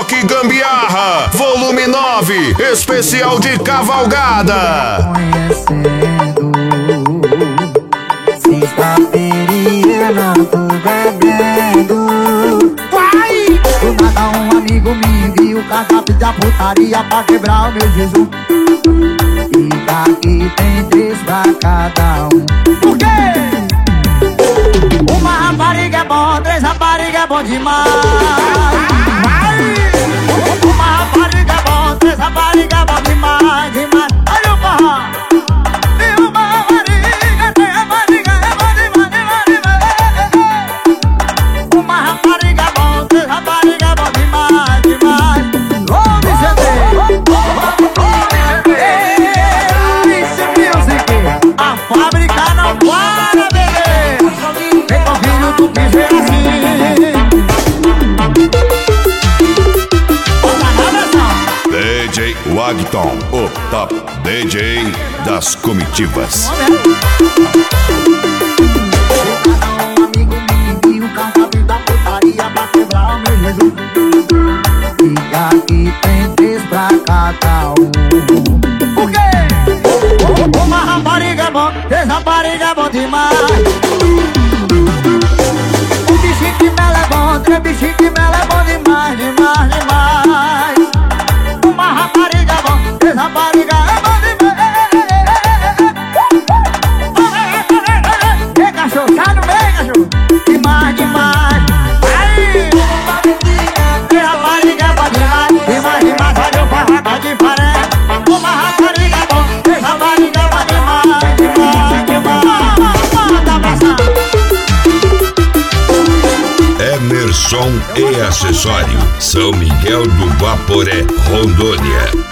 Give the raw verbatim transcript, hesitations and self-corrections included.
Rock Gambiarra, volume nove, especial de cavalgada. Conhecendo, sexta-feira não tô bebendo. Vai! Do nada um amigo me enviou cardápio da putaria pra quebrar o meu jejum. E daqui tem três pra cada um. Por quê? Uma rapariga é bom, três rapariga é bom demais. Uma rapariga é bom, três rapariga é bom demais, demais. Olha o forró. E uma rapariga, três rapariga é bom demais, demais, demais. Uma rapariga é bom, três rapariga é bom demais, demais. Ô, Vicente! Esse music, a fábrica não para, bebê. Vem com o filho do bicho é assim. D J Wagton, o top D J das comitivas. Um amigo me enviou cardápio da putaria pra quebrar o meu jejum. E aqui tem três pra cada um. Por quê? Uma rapariga é bom, três rapariga é bom demais. Um bichinho de mel é bom, três bichinhos de mel é bom demais, demais, demais. Uma rapariga é bom, três rapariga é bom demais. Vem, cachorro, sai no meio, cachorro. Demais, demais. Aí! Três rapariga é bom demais, demais, demais. Olha o forró tá diferente. Uma rapariga é bom, três rapariga é bom demais, demais, demais. Manda abraçar. Emerson e Acessório, São Miguel do Guaporé, Rondônia.